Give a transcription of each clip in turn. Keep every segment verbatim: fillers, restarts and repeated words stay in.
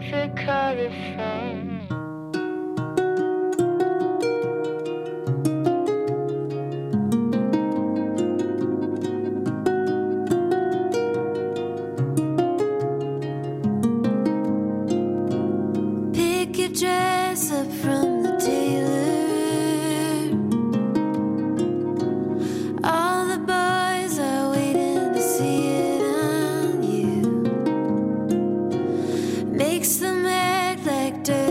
the color from. Pick your dress up from the tailor. All the boys are waiting to see it on you. Makes them act like dirt.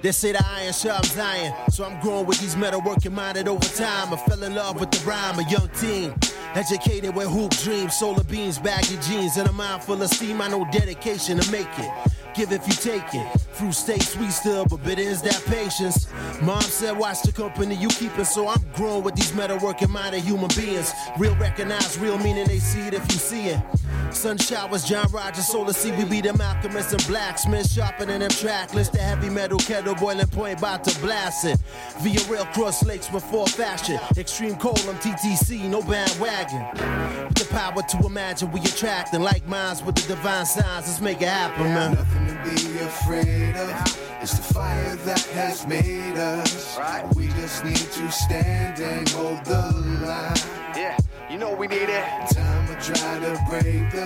They say the iron sharpens iron, so I'm growing with these metalworking minded over time. I fell in love with the rhyme, a young teen, educated with hoop dreams, solar beams, baggy jeans, and a mind full of steam. I know dedication to make it. Give if you take it. Fruit stay sweet still, but bitter is that patience. Mom said, watch the company you keepin', so I'm growing with these metalworking minded human beings. Real recognize real, meaning they see it if you see it. Sun showers, John Rogers, Solar C, we be them alchemists and blacksmiths, sharpening them trackless. The heavy metal kettle boiling point, about to blast it. Via rail cross lakes with full fashion. Extreme cold, I'm T T C, no bandwagon. With the power to imagine, we attracting like minds with the divine signs. Let's make it happen, man. Nothing to be afraid of. It's the fire that has made us. We just need to stand and hold the line. Yeah, you know we need it. Time to try to break the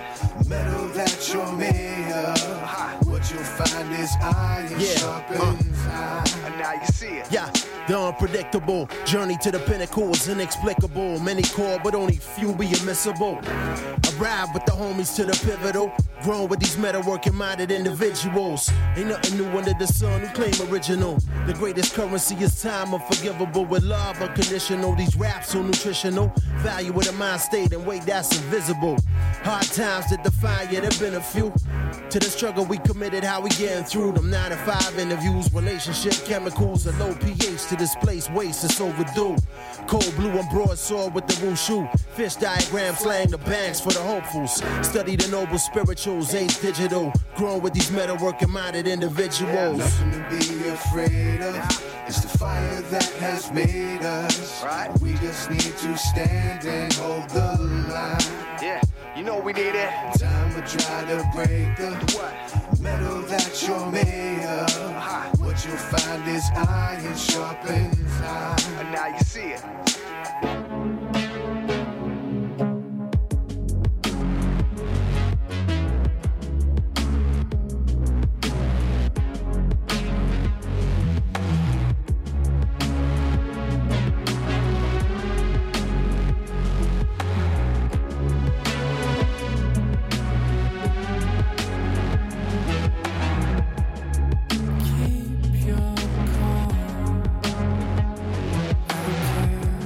metal that you're made of. What you'll find is iron Yeah, sharpens iron. And now you see it. Yeah, the unpredictable journey to the pinnacle is inexplicable. Many call, but only few be admissible. I ride with the homies to the pivotal. Grown with these metalworking minded individuals. Ain't nothing new under the sun who claim original. The greatest currency is time, unforgivable with love unconditional. These raps so nutritional. Value with a mind state and weight that's invisible. Hard times that define you, there've been a few. To the struggle we committed, how we getting through them nine to five interviews, relationship chemicals, a low pH to displace waste, it's overdue. Cold blue and broadsword with the wushu. Fish diagram slang the banks for the hopefuls. Study the noble spirituals, age digital. Grown with these metalworking minded individuals. Nothing to be afraid of. It's the fire that has made us. We just need to stand and hold the line. Yeah, you know we need it. Time to try to break the metal that you're made of. What you'll find is iron sharpens iron. And now you see it. Keep your calm. I don't care.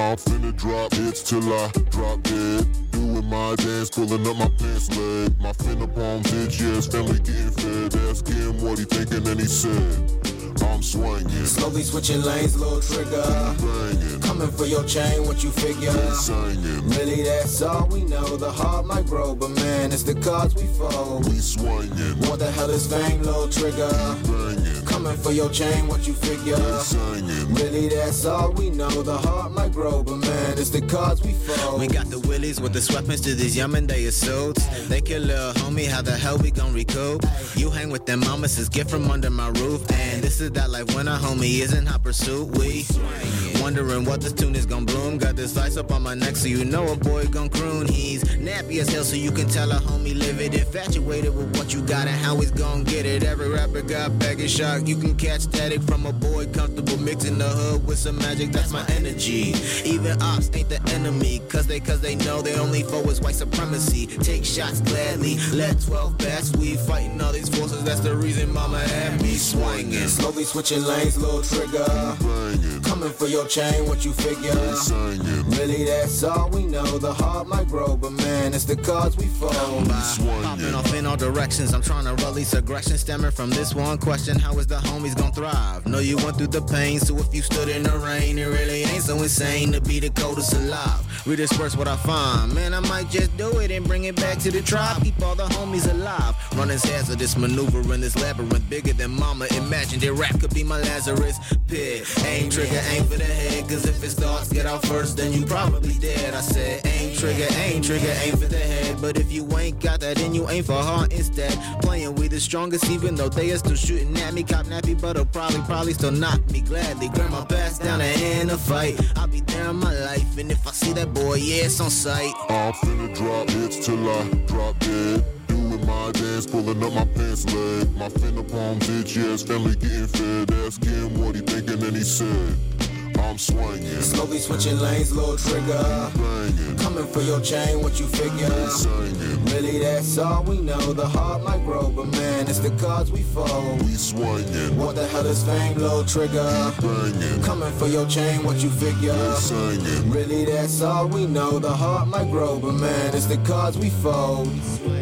I'm finna drop hits till I drop dead. Doing my dance, pulling up my pants leg. My finna palm bitch, yeah, his family getting fed. Ask him what he thinking and he said, I'm swinging. Slowly switching lanes, little trigger. Banging. Coming for your chain, what you figure? Singing. Really, that's all we know. The heart might grow, but man, it's the cards we fold. We swinging. What the hell is fame, little trigger? Banging. Coming for your chain, what you figure? Singing. Really, that's all we know. The heart might grow, but man, it's the cards we fold. We got the willies with the sweatpants to these young men, they assaults. They kill little homie, how the hell we gon' recoup? You hang with them mamas, it's gift from under my roof. And this is that life when a homie is in hot pursuit. We wondering what this tune is gon' bloom. Got this ice up on my neck so you know a boy gon' croon. He's nappy as hell so you can tell a homie live it. Infatuated with what you got and how he's gon' get it. Every rapper got baggage shock. You can catch static from a boy comfortable mixing the hood with some magic. That's my energy. Even ops ain't the enemy. Cause they cause they know their only foe is white supremacy. Take shots gladly. Let twelve bats. We fighting all these forces. That's the reason mama had me swinging. Slowly switching lanes, little trigger. Banging. Coming for your chain, what you figure? Singing. Really, that's all we know. The heart might grow, but man, it's the cards we fold. Popping off in all directions. I'm trying to release aggression stemming from this one question. How is the homies gon' thrive? Know you went through the pain, so if you stood in the rain, it really ain't so insane to be the coldest alive. Redisperse what I find. Man, I might just do it and bring it back to the tribe. Keep all the homies alive. Running heads of this maneuver in this labyrinth. Bigger than mama imagined it. Rap could be my Lazarus pit. Aim trigger, aim for the head. Cause if it starts, get out first, then you probably dead. I said aim trigger, aim trigger, aim for the head. But if you ain't got that, then you aim for heart instead. Playing we the strongest even though they are still shooting at me. Cop nappy, but they'll probably, probably still knock me gladly. Grab my pass down and end a fight. I'll be there in my life. And if I see that boy, yeah, it's on sight. I'm finna drop hits till I drop dead. Doing my dance, pulling up my pants leg. My finna palm bitch, yeah, his family getting fed. Ask him what he thinking and he said, I'm swinging. Slowly switching lanes, little trigger. Banging. Coming for your chain, what you figure? Singing. Really, that's all we know. The heart might grow, but man, it's the cards we fold. We swinging. What the hell is fame, little trigger? Banging. Coming for your chain, what you figure? Singing. Really, that's all we know. The heart might grow, but man, it's the cards we fold.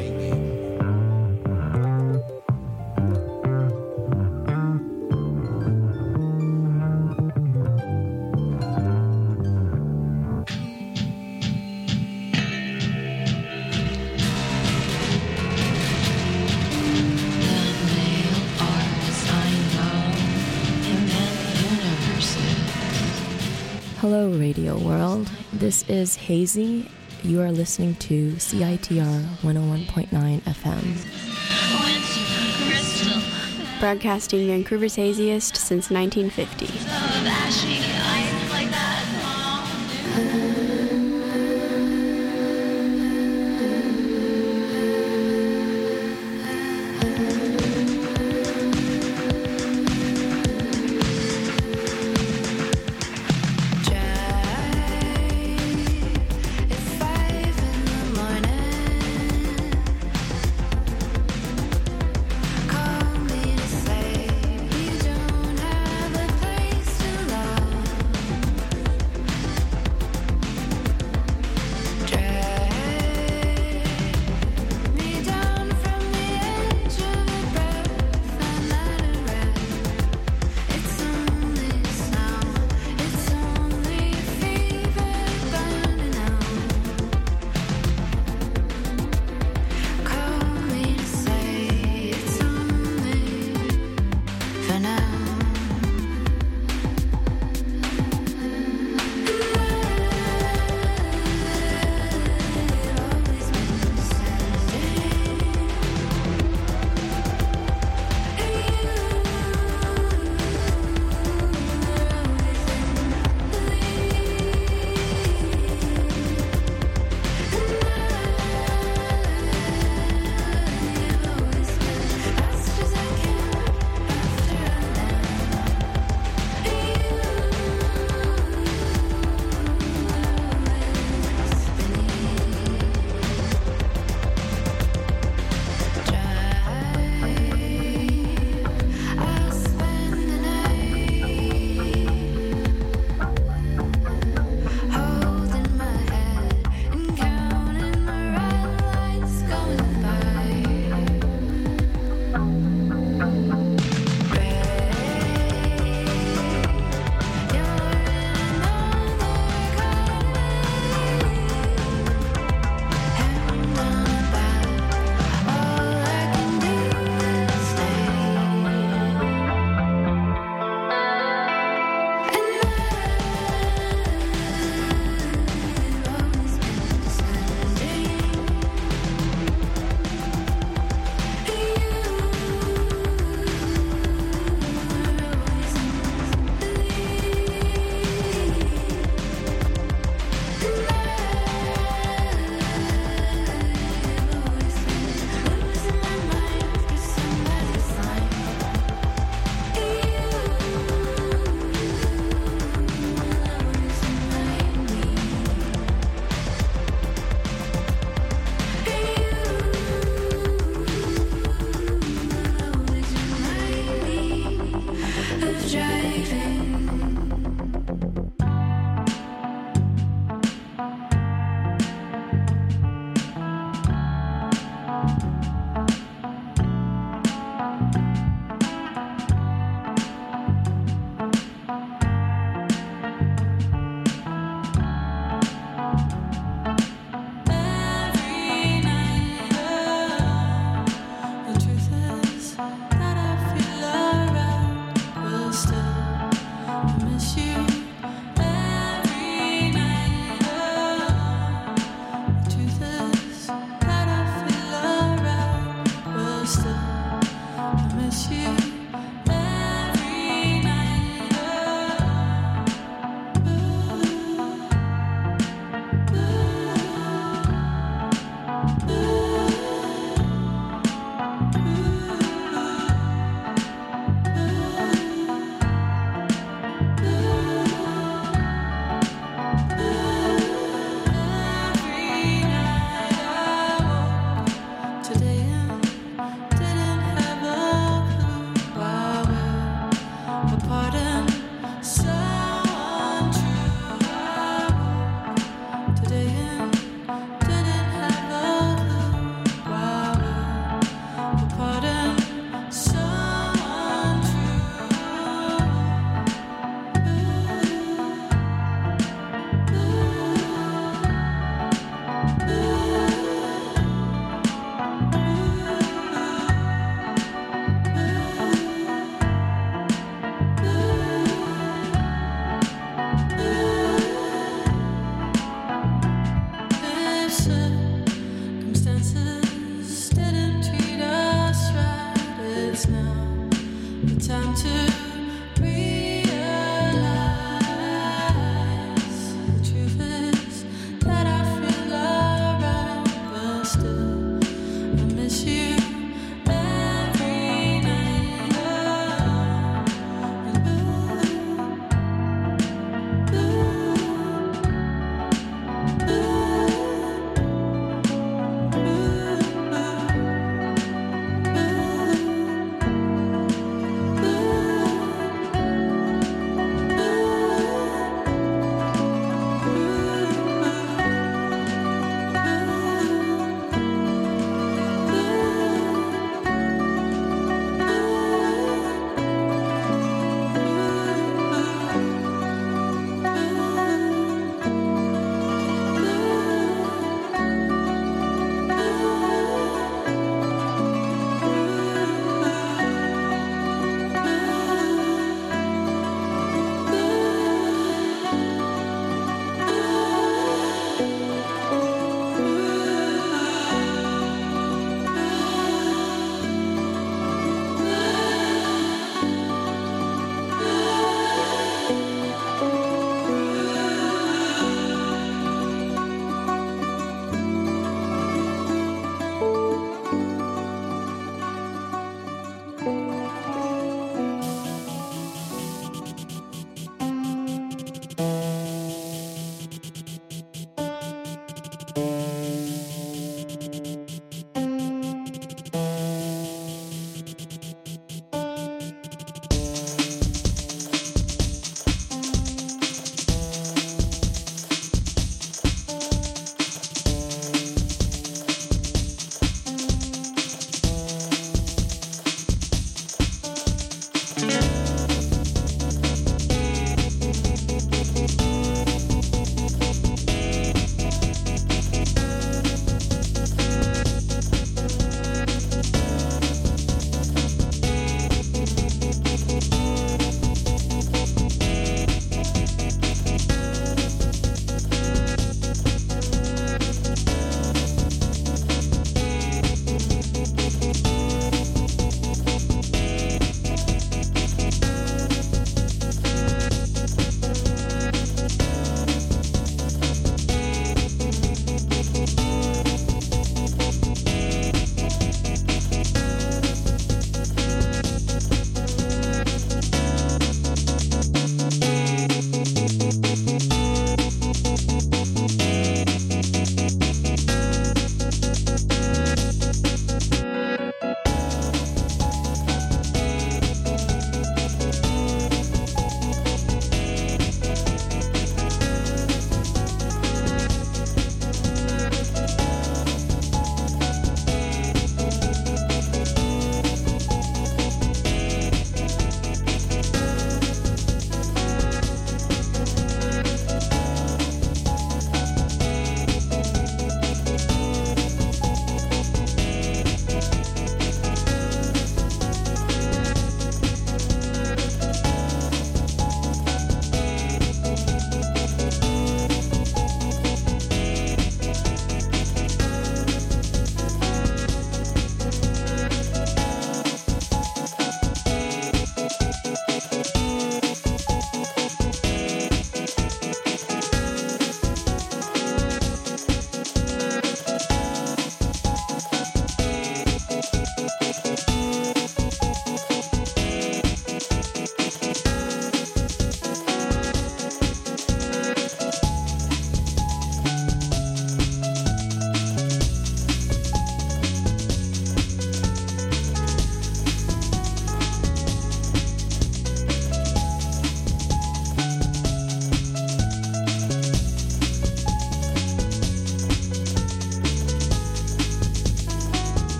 Hello, Radio World. This is Hazy. You are listening to C I T R one oh one point nine F M. Broadcasting Vancouver's haziest since nineteen fifty.